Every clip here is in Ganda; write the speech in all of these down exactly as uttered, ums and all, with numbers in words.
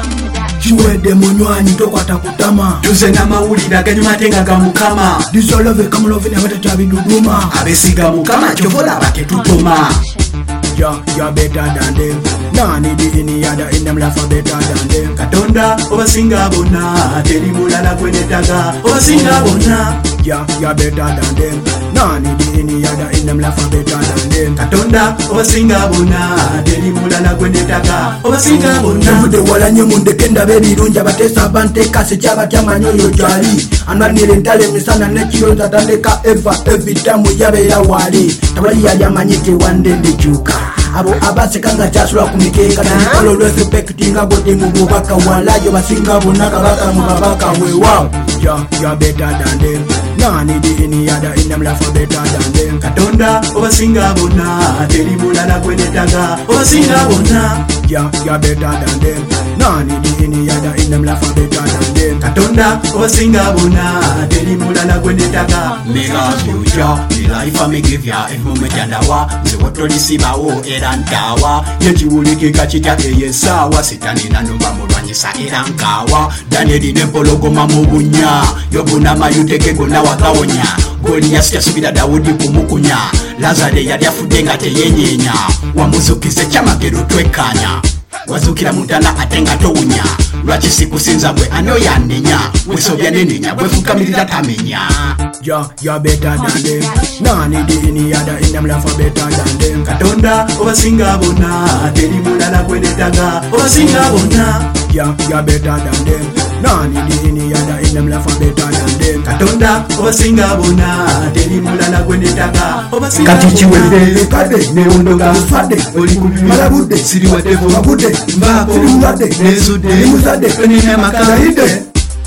Chiwede munywanyi tokwata kutama tuze n'amawulire aganyuma ate nga ga Mukama disolove kamulove n'abatata biduduma abesiga Mukama kyovola baketutuma. Ya, ya better than them. Nani di ini yada in them laugh better than them. Katonda obasinga bonna teri mulala kwenetaga obasinga bonna. Ya, ya better than them. Nani di ini yada in them laugh better than them. Katonda obasinga bonna teri mulala kwenetaga obasinga bonna. Navude wala nyemunde kenda bebirunja batesa bante kase chaba chamanyo yo jali. Anwanire ntale misana nechiro tatandeka eva evitamu yabe ya wali. Tabali ya yamanyike wande ndichuka. Abo abasekanga kyasula ku mikeeka n'emikolo lw'effekiti nga godde mu bubaka walayo basinga bonna kabaka mu babaka weewaawo. Ya, ya better than them. Nani di ini yada in them laugh better than them. Katonda obasinga bonna teri mulala kwenetaga obasinga bonna. Ya, ya better than them. Nani di ini yada in them laugh better than them. Katonda obasinga bonna teri mulala kwenetaga. Mega future the life I may give ya every moment yandawa nze wotolisibawo era ntawa yekiwulikika kitya eyesawa sitani nanumba mulwanyisa era nkawa Danieli nempologoma mu bunya Yobu n'amayuteke gonna wagawonya Goliath kyasubira Dawudi kumukunya Lazare yali afudde nga teyenyeenya wamuzukize kyamagero twekkaanya wazukira mutana ate nga towunya lwaki sikusinza bwe ano yannenya wesobya nenenya bwefukamirira tamenya. Ya, ya better than them. Nani di ini yada in them laugh better than them. Katonda obasinga bonna teri mulala kwenetaga obasinga bonna. Ya, ya better than them. Nani di ini yada in them laugh better than them. Katonda obasinga bonna teri mulala kwenetaga obasinga kati chiwede kade neondoka fade oli malabudde siri wadevo mabudde mbako siri mudde nezude nimuzade nina makalaide.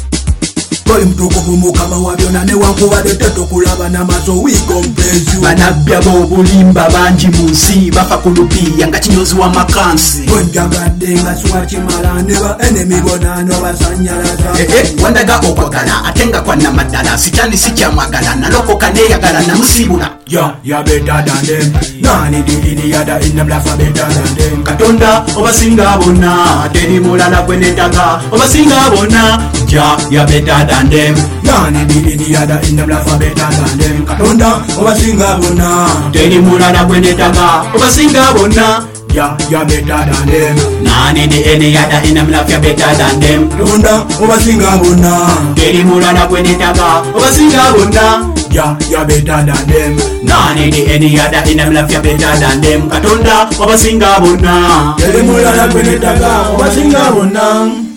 Boy mtukufu Mukama wa byonna newankubadde tokulaba n'amaaso we praise you. Banabbya b'obulimba bangi mu nsi bafa ku lupiiya nga kinyozi wa makansi. Bwenjagadde nga siwa kimala ne ba enemy bonna n'obasanyalaza. Eh eh wandaga okwagala ate nga kwa namaddala sitani sikyamwagala nalokoka neeyagala namusibula. Ya, ya better than them. Nani di ini yada in them laugh better than them. Katonda obasinga bonna teri mulala kwenetaga obasinga bonna. Ja, ya better than them. Nani di ini yada in them laugh better than them. Katonda obasinga bonna teri mulala kwenetaga obasinga bonna. Ya, ya better than them. Nani di eni yada in them laugh better than them. Katonda obasinga bonna teri mulala kwenetaga obasinga bonna. Ya, ya better than them. Nani di eni yada in them laugh better than them. Katonda obasinga bonna teri mulala kwenetaga obasinga bonna.